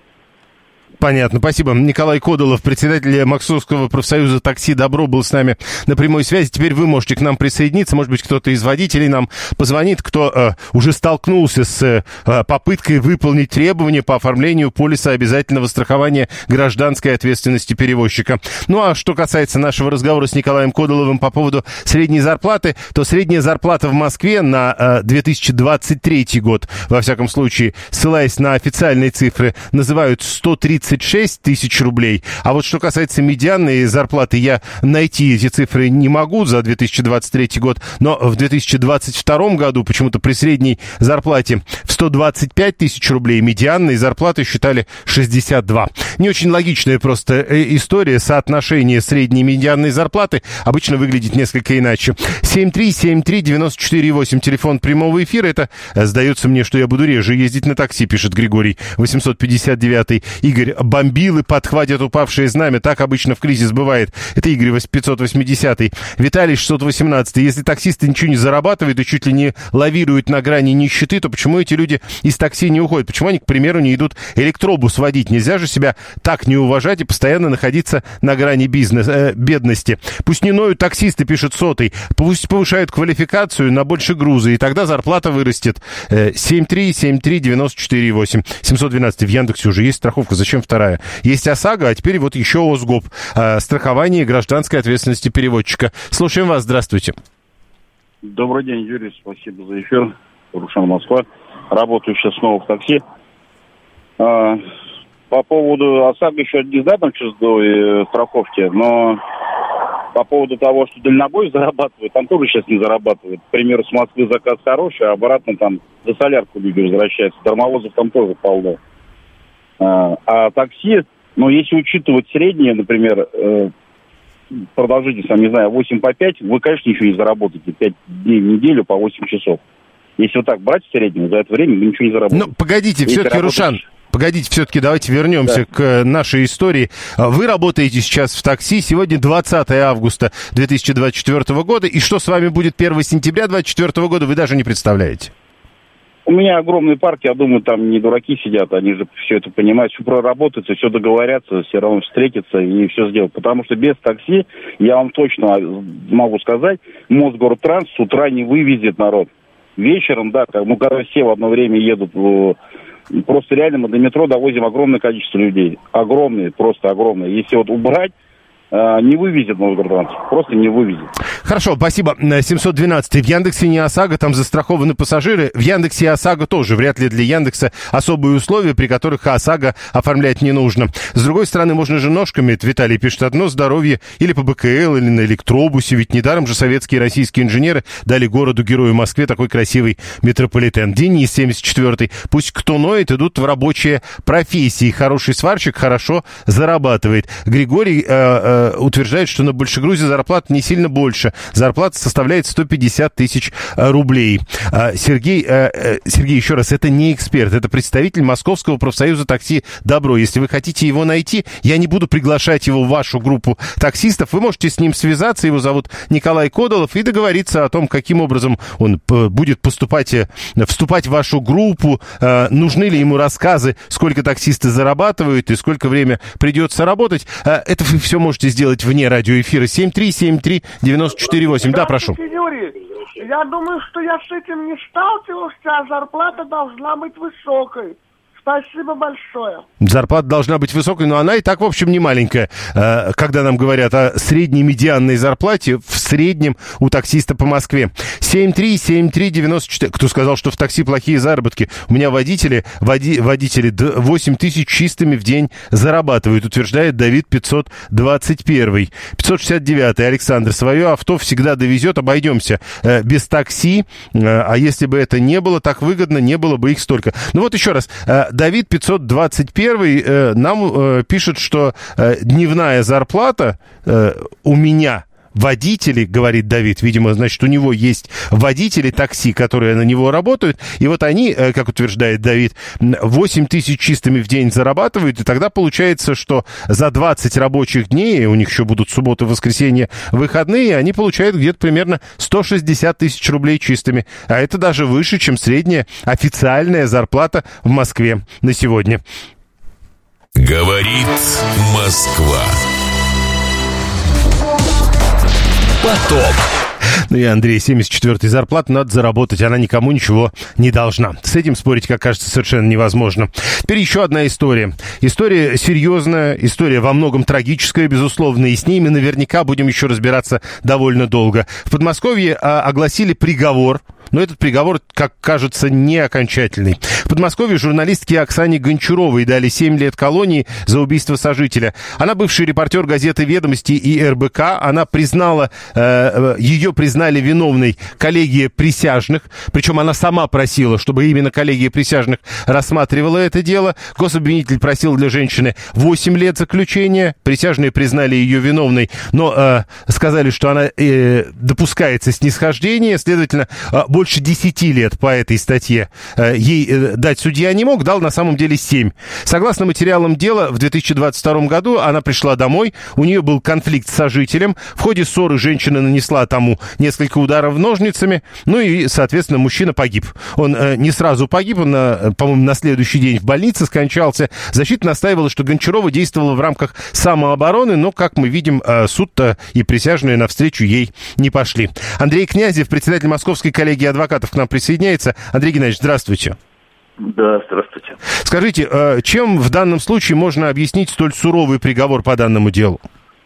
[SPEAKER 2] Понятно, спасибо. Николай Кодолов, председатель Московского профсоюза такси «Добро», был с нами на прямой связи. Теперь вы можете к нам присоединиться. Может быть, кто-то из водителей нам позвонит, кто э, уже столкнулся с э, попыткой выполнить требования по оформлению полиса обязательного страхования гражданской ответственности перевозчика. Ну, а что касается нашего разговора с Николаем Кодоловым по поводу средней зарплаты, то средняя зарплата в Москве на э, две тысячи двадцать третий год, во всяком случае, ссылаясь на официальные цифры, называют сто тридцать шесть тысяч рублей. А вот что касается медианной зарплаты, я найти эти цифры не могу за две тысячи двадцать третий год, но в две тысячи двадцать втором году почему-то при средней зарплате в сто двадцать пять тысяч рублей медианной зарплаты считали шестьдесят два. Не очень логичная просто история. Соотношение средней и медианной зарплаты обычно выглядит несколько иначе. семь три семь три девять четыре восемь, телефон прямого эфира. Это, сдается мне, что я буду реже ездить на такси, пишет Григорий. восемьсот пятьдесят девятый. Игорь, бомбилы подхватят упавшее знамя. Так обычно в кризис бывает. Это Игорь пятьсот восьмидесятый. Виталий шестьсот восемнадцатый. Если таксисты ничего не зарабатывают и чуть ли не лавируют на грани нищеты, то почему эти люди из такси не уходят? Почему они, к примеру, не идут электробус водить? Нельзя же себя так не уважать и постоянно находиться на грани бизнес, э, бедности. Пусть не ноют таксисты, пишет Сотый. Пусть повышают квалификацию на больше груза, и тогда зарплата вырастет. Э, семь три семь три девять четыре восемь. семьсот двенадцать. В Яндексе уже есть страховка. Зачем вторая? Есть ОСАГО, а теперь вот еще ОСГОП. Э, страхование гражданской ответственности перевозчика. Слушаем вас. Здравствуйте.
[SPEAKER 8] Добрый день, Юрий. Спасибо за эфир. Рушан, Москва. Работаю сейчас снова в такси. А, по поводу ОСАГО еще не знаю, там что с страховки, но по поводу того, что дальнобой зарабатывают, там тоже сейчас не зарабатывают. К примеру, с Москвы заказ хороший, а обратно там за солярку люди возвращаются. Дармовозов там тоже полно. А, а такси, ну, если учитывать среднее, например, э, продолжительность, там, не знаю, восемь по пять, вы, конечно, еще не заработаете пять дней в неделю по восемь часов. Если вот так брать в среднем, за это время вы ничего не заработаете.
[SPEAKER 2] Ну, погодите,
[SPEAKER 8] если
[SPEAKER 2] все-таки,
[SPEAKER 8] работаешь...
[SPEAKER 2] Рушан, погодите, все-таки давайте вернемся да. к нашей истории. Вы работаете сейчас в такси, сегодня двадцатое августа две тысячи двадцать четвёртого года, и что с вами будет первого сентября две тысячи двадцать четвёртого года, вы даже не представляете.
[SPEAKER 8] У меня огромный парк, я думаю, там не дураки сидят, они же все это понимают, все проработаются, все договорятся, все равно встретятся и все сделают. Потому что без такси, я вам точно могу сказать, Мосгортранс с утра не вывезет народ. Вечером, да, как, ну, когда все в одно время едут, просто реально мы до метро довозим огромное количество людей. Огромное, просто огромное. Если вот убрать, не вывезет Мосгортранс, просто не вывезет.
[SPEAKER 2] Хорошо, спасибо. семьсот двенадцать. В Яндексе не ОСАГО, там застрахованы пассажиры. В Яндексе ОСАГО тоже. Вряд ли для Яндекса особые условия, при которых ОСАГО оформлять не нужно. С другой стороны, можно же ножками, это Виталий пишет, одно здоровье или по бэ ка эл, или на электробусе. Ведь недаром же советские и российские инженеры дали городу-герою Москве такой красивый метрополитен. Денис, семьдесят четвёртый. Пусть кто ноет, идут в рабочие профессии. Хороший сварщик хорошо зарабатывает. Григорий э, э, утверждает, что на большегрузе зарплата не сильно больше. Зарплата составляет сто пятьдесят тысяч рублей. Сергей, Сергей, еще раз, это не эксперт, это представитель Московского профсоюза такси «Добро». Если вы хотите его найти, я не буду приглашать его в вашу группу таксистов. Вы можете с ним связаться, его зовут Николай Кодолов, и договориться о том, каким образом он будет поступать, вступать в вашу группу, нужны ли ему рассказы, сколько таксисты зарабатывают и сколько время придется работать. Это вы все можете сделать вне радиоэфира. семь три семь три девять четыре восемь. Да, прошу.
[SPEAKER 9] Юрий, я думаю, что я с этим не сталкивался, а зарплата должна быть высокой. Спасибо большое.
[SPEAKER 2] Зарплата должна быть высокой, но она и так, в общем, не маленькая. Когда нам говорят о средней медианной зарплате, в среднем у таксиста по Москве. семь три семь три девять четыре. Кто сказал, что в такси плохие заработки? У меня водители, води, водители восемь тысяч чистыми в день зарабатывают, утверждает Давид пятьсот двадцать один. пятьсот шестьдесят девять. Александр, свое авто всегда довезет, обойдемся без такси. А если бы это не было так выгодно, не было бы их столько. Ну вот еще раз. Давид пятьсот двадцать один э, нам э, пишет, что э, дневная зарплата э, у меня водители, говорит Давид, видимо, значит, у него есть водители такси, которые на него работают, и вот они, как утверждает Давид, восемь тысяч чистыми в день зарабатывают, и тогда получается, что за двадцать рабочих дней, у них еще будут субботы, воскресенье, выходные, они получают где-то примерно сто шестьдесят тысяч рублей чистыми, а это даже выше, чем средняя официальная зарплата в Москве на сегодня.
[SPEAKER 3] Говорит Москва.
[SPEAKER 1] Поток.
[SPEAKER 2] Ну и, Андрей, семьдесят четвёртая зарплата надо заработать, она никому ничего не должна. С этим спорить, как кажется, совершенно невозможно. Теперь еще одна история. История серьезная, история во многом трагическая, безусловно, и с ней мы наверняка будем еще разбираться довольно долго. В Подмосковье а, огласили приговор. Но этот приговор, как кажется, не окончательный. В Подмосковье журналистке Оксане Гончаровой дали семь лет колонии за убийство сожителя. Она бывший репортер газеты «Ведомости» и эр бэ ка. Она признала, э, ее признали виновной коллегия присяжных. Причем она сама просила, чтобы именно коллегия присяжных рассматривала это дело. Гособвинитель просил для женщины восемь лет заключения. Присяжные признали ее виновной, но э, сказали, что она э, допускается снисхождения. Следовательно, э, больше десяти лет по этой статье э, ей э, дать судья не мог, дал на самом деле семь. Согласно материалам дела, в две тысячи двадцать втором году она пришла домой, у нее был конфликт с сожителем, в ходе ссоры женщина нанесла тому несколько ударов ножницами, ну и, соответственно, мужчина погиб. Он э, не сразу погиб, он, э, по-моему, на следующий день в больнице скончался. Защита настаивала, что Гончарова действовала в рамках самообороны, но, как мы видим, э, суд-то и присяжные навстречу ей не пошли. Андрей Князев, председатель Московской коллегии адвокатов, к нам присоединяется. Андрей Геннадьевич, здравствуйте.
[SPEAKER 10] Да, здравствуйте.
[SPEAKER 2] Скажите, чем в данном случае можно объяснить столь суровый приговор по данному делу?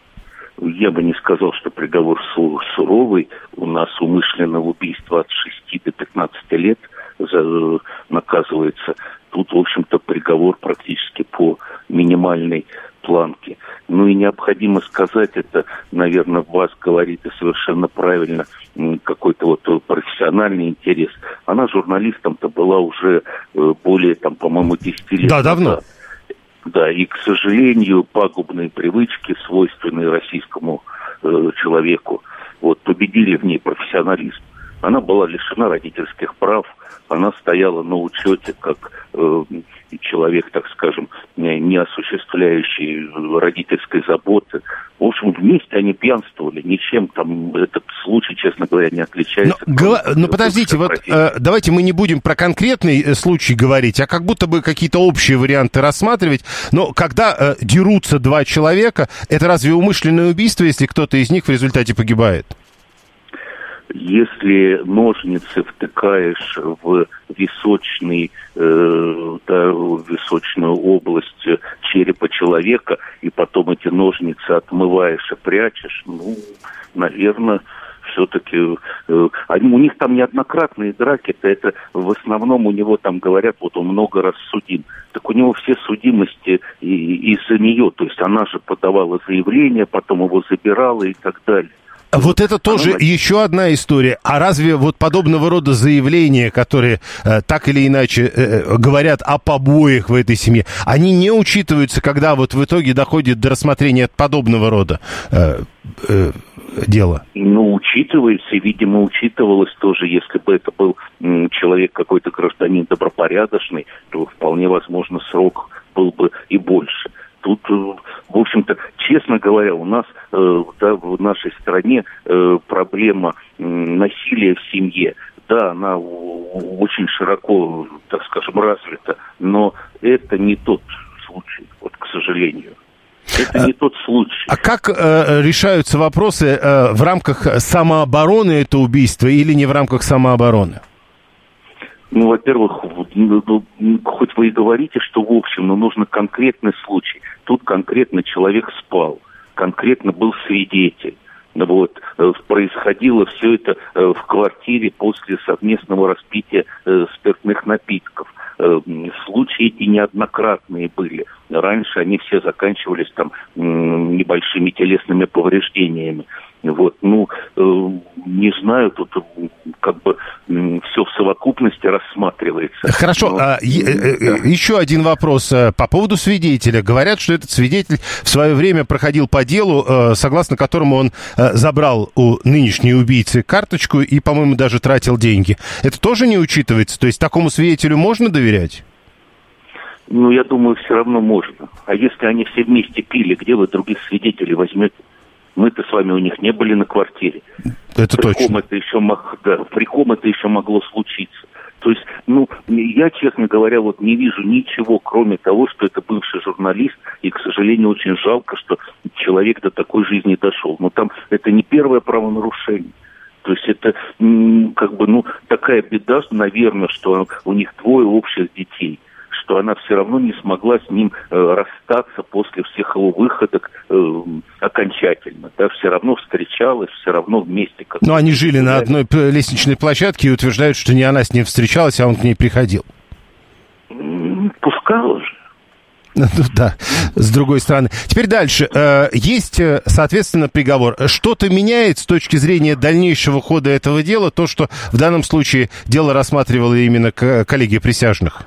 [SPEAKER 10] Я бы не сказал, что приговор суровый. У нас умышленное убийство от шести до пятнадцати лет наказывается. Тут, в общем-то, приговор практически по минимальной планке. Ну и необходимо сказать, это, наверное, вас говорит и совершенно правильно, какой-то вот профессиональный интерес. Она журналистом-то была уже более, там, по-моему, десяти лет.
[SPEAKER 2] Да, давно.
[SPEAKER 10] Назад. Да, и, к сожалению, пагубные привычки, свойственные российскому э, человеку, вот, победили в ней профессионализм. Она была лишена родительских прав, она стояла на учете как э, человек, так скажем, не, не осуществляющий родительской заботы. В общем, вместе они пьянствовали, ничем там этот случай, честно говоря, не отличается.
[SPEAKER 2] Но, гла- но подождите, вот э, давайте мы не будем про конкретный э, случай говорить, а как будто бы какие-то общие варианты рассматривать. Но когда э, дерутся два человека, это разве умышленное убийство, если кто-то из них в результате погибает?
[SPEAKER 10] Если ножницы втыкаешь в височный, э, да, в височную область черепа человека, и потом эти ножницы отмываешь и прячешь, ну, наверное, все-таки э, они, у них там неоднократные драки-то, это в основном у него там говорят, вот он много раз судим. Так у него все судимости и, из-за нее, то есть она же подавала заявление, потом его забирала и так далее.
[SPEAKER 2] Вот это тоже Оно... еще одна история. А разве вот подобного рода заявления, которые э, так или иначе э, говорят о побоях в этой семье, они не учитываются, когда вот в итоге доходит до рассмотрения подобного рода э, э, дела?
[SPEAKER 10] Ну, учитывается, и, видимо, учитывалось тоже, если бы это был м, человек какой-то гражданин добропорядочный, то вполне возможно срок был бы и больше. Тут, в общем-то, честно говоря, у нас э, да, в нашей стране э, проблема э, насилия в семье, да, она очень широко, так скажем, развита, но это не тот случай, вот, к сожалению. Это не тот случай.
[SPEAKER 2] А как э, решаются вопросы э, в рамках самообороны это убийство или не в рамках самообороны?
[SPEAKER 10] Ну, во-первых, ну, хоть вы и говорите, что в общем, но нужно конкретный случай. Тут конкретно человек спал, конкретно был свидетель. Вот. Происходило все это в квартире после совместного распития спиртных напитков. Случаи эти неоднократные были. Раньше они все заканчивались там небольшими телесными повреждениями. Вот, ну, э, не знаю, тут как бы все в совокупности рассматривается.
[SPEAKER 2] Хорошо,
[SPEAKER 10] Но,
[SPEAKER 2] а, е- да. еще один вопрос по поводу свидетеля. Говорят, что этот свидетель в свое время проходил по делу, согласно которому он забрал у нынешней убийцы карточку и, по-моему, даже тратил деньги. Это тоже не учитывается? То есть такому свидетелю можно доверять?
[SPEAKER 10] Ну, я думаю, все равно можно. А если они все вместе пили, где вы других свидетелей возьмете? Мы-то с вами у них не были на квартире.
[SPEAKER 2] Это
[SPEAKER 10] при
[SPEAKER 2] точно.
[SPEAKER 10] Ком это еще мог, да, при ком это еще могло случиться. То есть, ну, я, честно говоря, вот не вижу ничего, кроме того, что это бывший журналист, и, к сожалению, очень жалко, что человек до такой жизни дошел. Но там это не первое правонарушение. То есть это как бы, ну, такая беда, наверное, что у них двое общих детей, что она все равно не смогла с ним э, расстаться после всех его выходок э, окончательно. Да, все равно встречалась, все равно вместе. Как
[SPEAKER 2] Но они жили на одной лестничной площадке и утверждают, что не она с ним встречалась, а он к ней приходил.
[SPEAKER 10] Пускала же.
[SPEAKER 2] Ну да, с другой стороны. Теперь дальше. Есть, соответственно, приговор. Что-то меняет с точки зрения дальнейшего хода этого дела, то, что в данном случае дело рассматривала именно коллегия присяжных?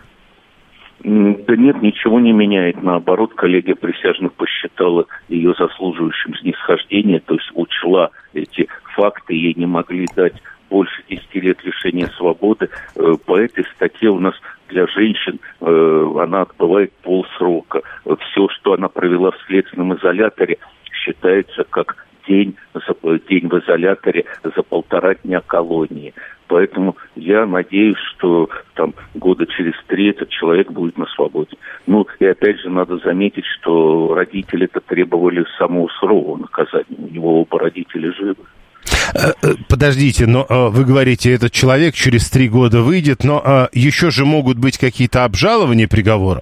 [SPEAKER 10] Да нет, ничего не меняет. Наоборот, коллегия присяжных посчитала ее заслуживающим снисхождения, то есть учла эти факты, ей не могли дать больше десяти лет лишения свободы. По этой статье у нас для женщин она отбывает полсрока. Все, что она провела в следственном изоляторе, считается как день, день в изоляторе за полтора дня колонии. Поэтому я надеюсь, что там года через три этот человек будет на свободе. Ну, и опять же надо заметить, что родители-то требовали самого сурового наказания. У него оба родителя живы.
[SPEAKER 2] Подождите, но вы говорите, этот человек через три года выйдет, но еще же могут быть какие-то обжалования приговора?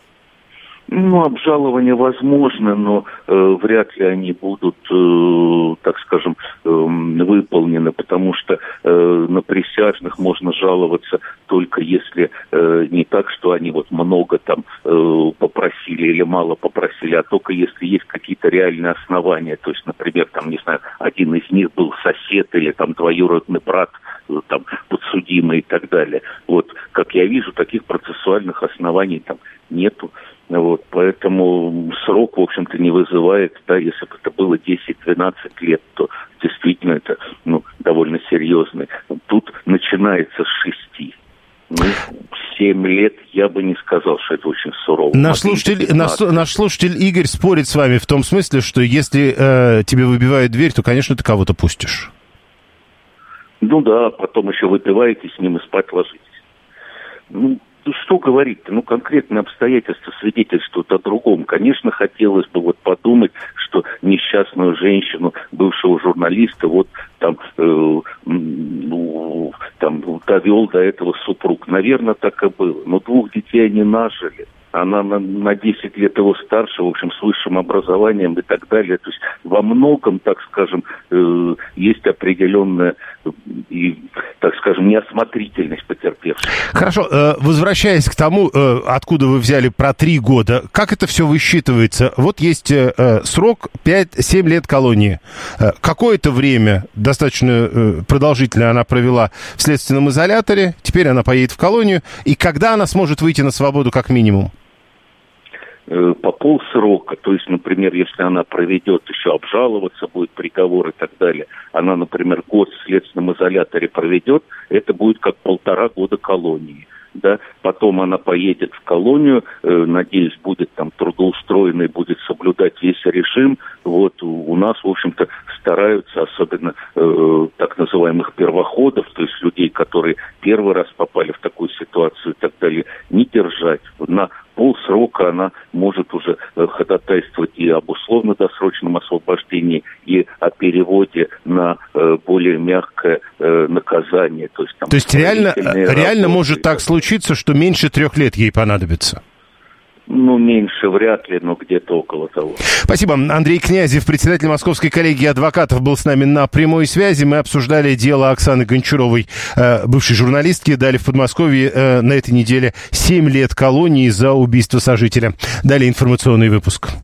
[SPEAKER 10] Ну, обжалования возможно, но э, вряд ли они будут, э, так скажем, э, выполнены, потому что э, на присяжных можно жаловаться только если э, не так, что они вот много там э, попросили или мало попросили, а только если есть какие-то реальные основания. То есть, например, там, не знаю, один из них был сосед или там двоюродный брат, там, подсудимый и так далее. Вот, как я вижу, таких процессуальных оснований там нету. Вот, поэтому срок, в общем-то, не вызывает, да, если бы это было десять-двенадцать лет, то действительно это, ну, довольно серьезно. Тут начинается с шести. Ну, семь лет я бы не сказал, что это очень сурово.
[SPEAKER 2] Наш слушатель, наш, наш слушатель Игорь спорит с вами в том смысле, что если э, тебе выбивают дверь, то, конечно, ты кого-то пустишь.
[SPEAKER 10] Ну да, потом еще выпиваете с ним и спать ложитесь. Ну, что говорить-то? Ну, конкретные обстоятельства свидетельствуют о другом. Конечно, хотелось бы вот подумать, что несчастную женщину, бывшего журналиста, вот там, э, ну, там довел до этого супруг. Наверное, так и было. Но двух детей они нажили. Она на, на десять лет его старше, в общем, с высшим образованием и так далее. То есть во многом, так скажем, э, есть определенная, э, и, так скажем, неосмотрительность потерпевших.
[SPEAKER 2] Хорошо, э, возвращаясь к тому, э, откуда вы взяли про три года, как это все высчитывается? Вот есть э, срок пять-семь лет колонии. Э, какое-то время, достаточно э, продолжительное, она провела в следственном изоляторе, теперь она поедет в колонию. И когда она сможет выйти на свободу как минимум?
[SPEAKER 10] По полсрока, то есть, например, если она проведет, еще обжаловаться будет приговор и так далее, она, например, год в следственном изоляторе проведет, это будет как полтора года колонии. Да, потом она поедет в колонию, э, надеюсь, будет там трудоустроена и будет соблюдать весь режим. Вот у, у нас, в общем-то, стараются, особенно э, так называемых первоходов, то есть людей, которые первый раз попали в такую ситуацию и так далее, не держать. На полсрока она может уже э, ходатайствовать и об условно-досрочном освобождении, и о переводе на э, более мягкое э, наказание. То есть, там,
[SPEAKER 2] то есть реально, реально может так случиться, что меньше трех лет ей понадобится?
[SPEAKER 10] Ну, меньше вряд ли, но где-то около того.
[SPEAKER 2] Спасибо. Андрей Князев, председатель Московской коллегии адвокатов, был с нами на прямой связи. Мы обсуждали дело Оксаны Гончаровой, бывшей журналистки. Дали в Подмосковье на этой неделе семь лет колонии за убийство сожителя. Далее информационный выпуск.